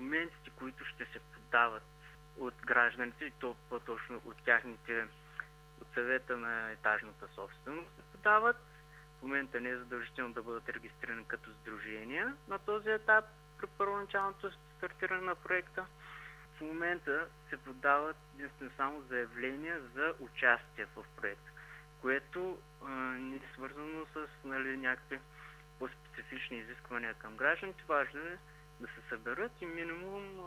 документите, които ще се подават от гражданите, и то по-точно от съвета на етажната собственост се подават. В момента не е задължително да бъдат регистрирани като сдружения на този етап при първоначалното стартиране на проекта. В момента се подават единствено само заявления за участие в проекта, което не е свързано с някакви по-специфични изисквания към гражданите. Важно е да се съберат и минимум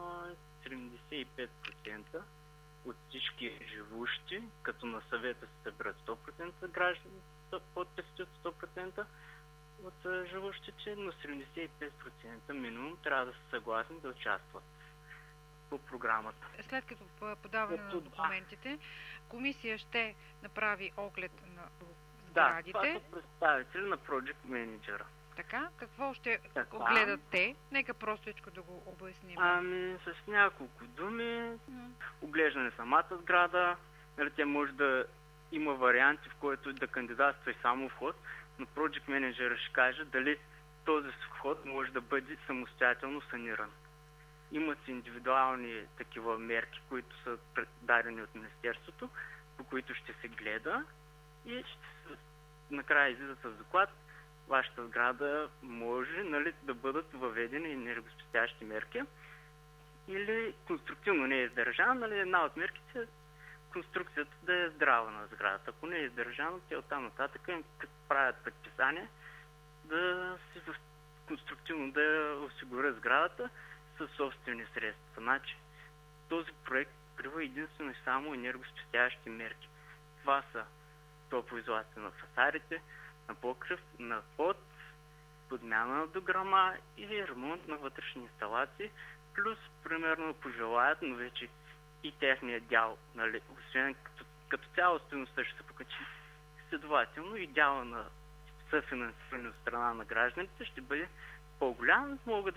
75% от всички живущи, като на съвета се съберат 100% граждани, подписите от 100% от живущите, но 75% минимум трябва да са съгласни да участват по програмата. След като подаване на документите, комисия ще направи оглед на сградите. Да, това са представители на Project Manager. Така, какво ще огледат те? Нека простичко да го обясним. С няколко думи, оглеждане самата сграда, тя може да има варианти, в който да кандидатства и само вход, но Project Manager ще каже дали този вход може да бъде самостоятелно саниран. Имат индивидуални такива мерки, които са дадени от Министерството, по които ще се гледа и накрая излизат с доклад. Вашата сграда може да бъдат въведени енергоспестящи мерки или конструктивно не е издържана. Една от мерките е конструкцията да е здрава на сградата. Ако не е издържана, те оттам нататък правят предписание да си конструктивно да осигурят сградата със собствени средства. Значи, този проект покрива единствено и само енергоспестящи мерки. Това са топлоизолация на фасадите, на покрив, на под, подмяна на дограма или ремонт на вътрешни инсталации, плюс, примерно, пожелаят, но вече и техния дял, освен като цяло стойността ще се покачи. Следователно и дяла на съфинансиране от страна на гражданите ще бъде по-голям. Могат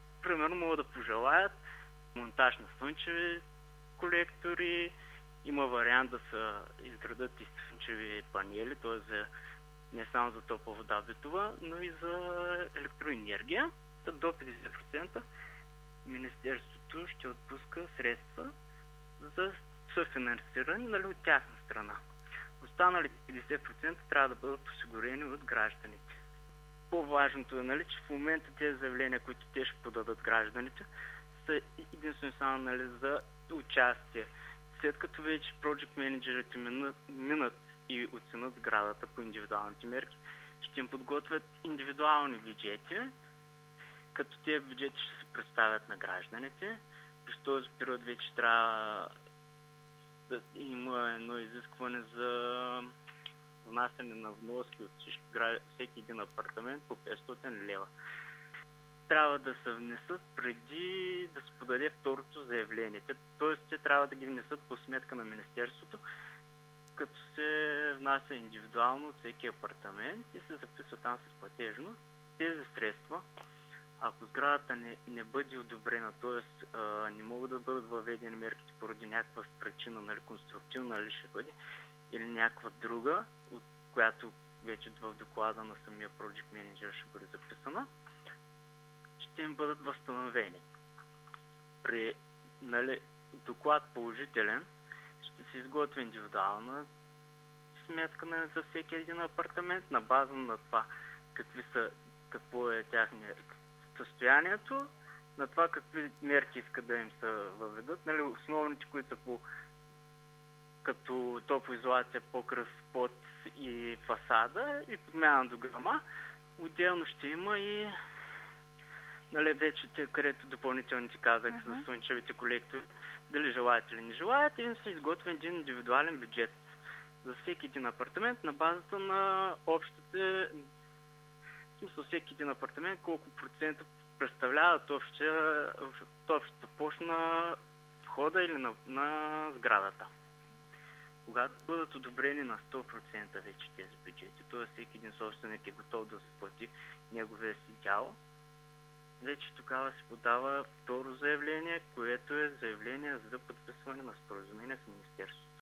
да пожелаят монтаж на слънчеви колектори, има вариант да се изградат и слънчеви панели, т.е. не само за топла вода битова, но и за електроенергия. До 50% Министерството ще отпуска средства за съфинансиране от тяхна страна. Останалите 50% трябва да бъдат осигурени от гражданите. По-важното е, че в момента тези заявления, които те ще подадат гражданите, са единствено само за участие. След като вече Project менеджерите минат и оценят сградата по индивидуалните мерки, ще им подготвят индивидуални бюджети, като тези бюджети ще се представят на гражданите. През този период вече трябва да има едно изискване за внасяне на вноски от всеки един апартамент по 500 лева. Трябва да се внесат преди да се подаде второто заявление. Тоест, те трябва да ги внесат по сметка на Министерството, като се внася индивидуално от всеки апартамент и се записва там с платежно. Тези средства, ако сградата не бъде одобрена, т.е. не могат да бъдат въведени мерките поради някаква причина, конструктивна ли ще бъде, или някаква друга, от която вече в доклада на самия Project Manager ще бъде записана, ще им бъдат възстановени. При доклад положителен ще се изготви индивидуална сметка за всеки един апартамент на база на това какво е състоянието, на това какви мерки искат да им се въведат. Основните, които са като топлоизолация, покрив, под и фасада и подмяна до грама. Отделно ще има и вече където допълнителните казах за слънчевите колектори, дали желаят или не желаят, и се изготвя един индивидуален бюджет за всеки един апартамент на базата на общите, в смисъл всеки един апартамент, колко процента представляват общата площ на входа или на сградата. Когато бъдат одобрени на 100% вече тези бюджети, т.е. всеки един собственик е готов да се плати неговия си дял, вече тогава се подава второ заявление, което е заявление за подписване на споразумение с Министерството.